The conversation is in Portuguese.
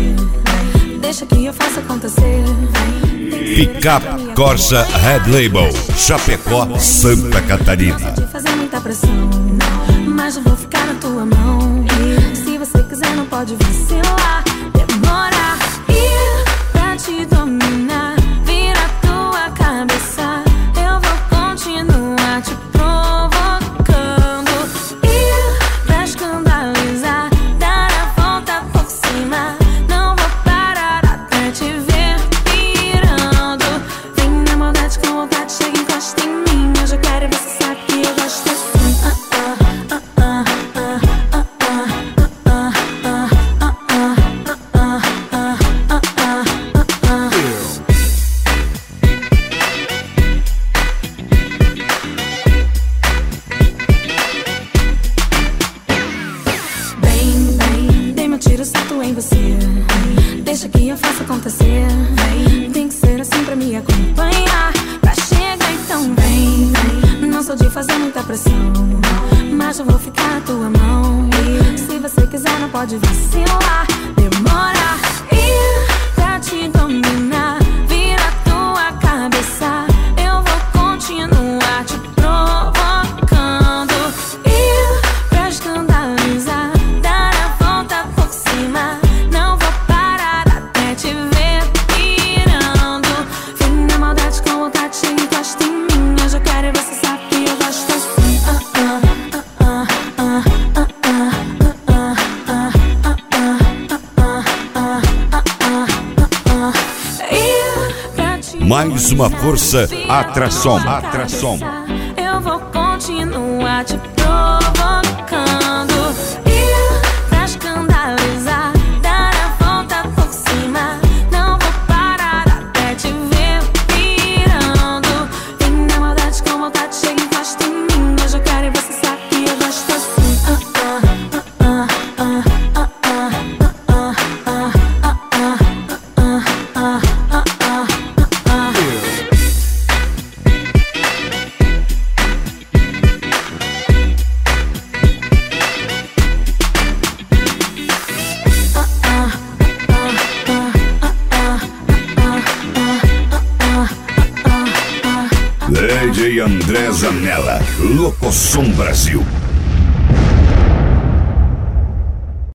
você. Deixa que eu faça acontecer. Pickup Corsa Red Label, Chapecó, Santa Catarina. De fazer muita pressão, mas eu vou ficar na tua mão. E se você quiser não pode vacilar. Demora ir pra te dominar. Vira tua cabeça, eu vou continuar te provocando. Ir pra escandalizar, dar a volta por cima. Não vou parar até te ver pirando. Vem na maldade com vontade, chega e encosta em mim. Eu já quero e você sabe que eu gosto assim. Tiro certo em você. Deixa que eu faça acontecer. Tem que ser assim pra me acompanhar. Pra chegar então vem. Não sou de fazer muita pressão, mas eu vou ficar na tua mão. E se você quiser não pode vacilar. Demora ir pra te dominar. Vira tua cabeça, eu vou continuar te provocando. Ir pra escandalizar, dar a volta por cima. Não vou parar até te ver pirando. Vem na maldade com vontade, chega e encosta em mim. Eu já quero e você sabe que eu gosto assim. Mais uma força, Atração. Eu vou continuar te provocando. Ir pra escandalizar, dar a volta por cima. Não vou parar até te ver pirando. Vem na maldade com vontade, chega e encosta em mim. Eu já quero e você sabe que eu gosto assim. DJ André Zanella, Locosom Brasil.